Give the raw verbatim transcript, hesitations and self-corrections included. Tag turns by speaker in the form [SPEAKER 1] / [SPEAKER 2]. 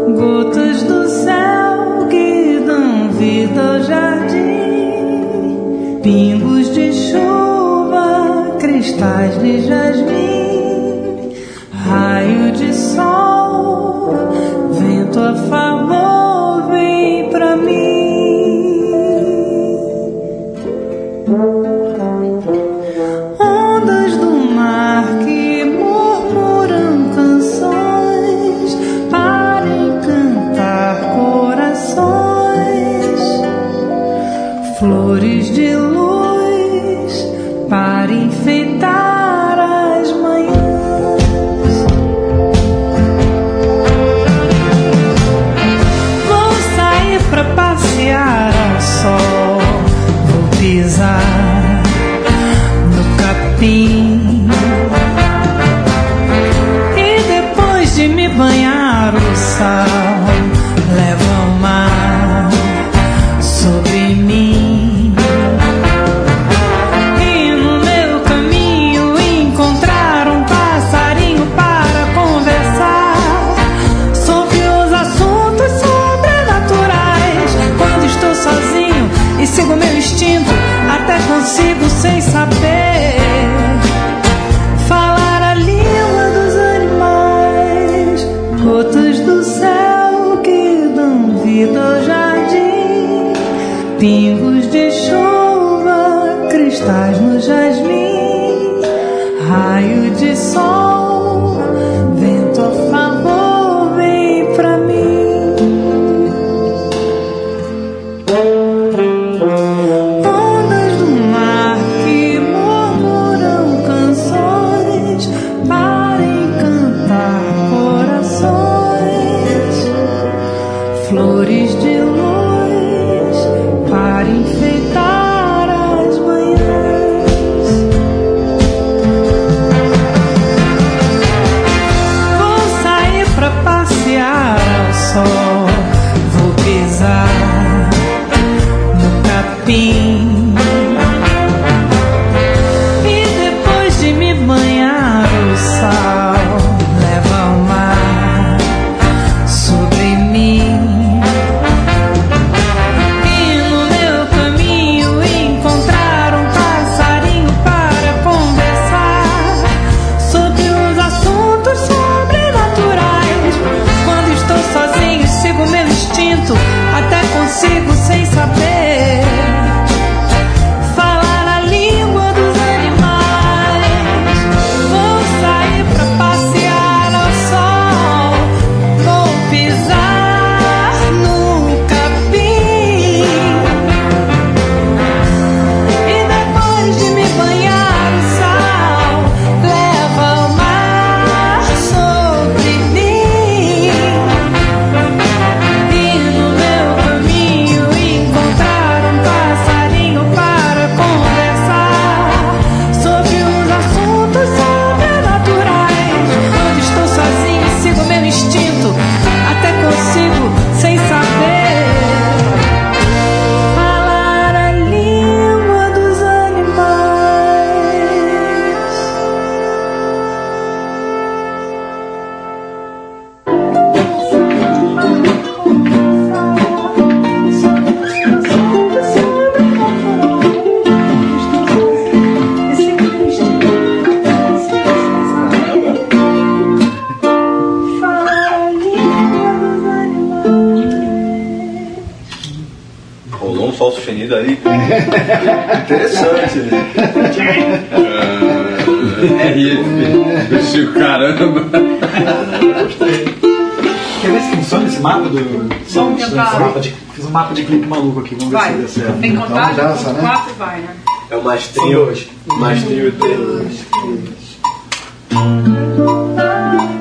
[SPEAKER 1] Gotas do céu que dão vida ao jardim, pingos de chuva, cristais de jasmim, raio de sol, vento a favor, vem pra mim. Ondas do mar que murmuram canções para encantar corações, flores de luz para enfeitar as manhãs. Vou sair pra passear ao sol, vou pisar no capim, e depois de me banhar o sal leva o mar sobre mim. E no meu caminho encontrar um passarinho para conversar sobre os assuntos sobrenaturais. Quando estou sozinho e sigo meu instinto, até consigo sem saber falar a língua dos animais. Gotas do céu que dão vida ao jardim, pingos de chuva, cristais no jasmim, raio de sol, vento a favor, vem pra mim. Ondas do mar que murmuram canções para encantar corações, flores de luz para enfeitar as manhãs. Vou sair pra passear ao sol, vou pisar no capim, e depois de me banhar o sal leva o mar sobre mim. E no meu caminho encontrar um passarinho para conversar sobre os assuntos sobrenaturais. Quando estou sozinho sigo meu instinto, até consigo sem saber falar a língua dos animais. Vou sair pra passear ao sol, vou pisar no capim, e depois de me banhar o sal leva o mar sobre mim. E no meu caminho encontrar um passarinho para conversar sobre os assuntos sobrenaturais. Quando estou sozinho sigo meu instinto, até consigo sem saber falar a língua dos animais.
[SPEAKER 2] Rolou um sol sustenido aí. Interessante.
[SPEAKER 3] É, Chico, caramba.
[SPEAKER 4] Quer ver se funciona esse mapa do.
[SPEAKER 5] Vamos tentar.
[SPEAKER 4] Mapa de... Fiz um mapa de clipe maluco aqui, vamos ver
[SPEAKER 5] Vai,
[SPEAKER 4] se deu certo.
[SPEAKER 5] tem contagem,
[SPEAKER 4] Então, dança,
[SPEAKER 5] com quatro vai, né?
[SPEAKER 2] É o mais trio. Mais trio e três.
[SPEAKER 1] Dois,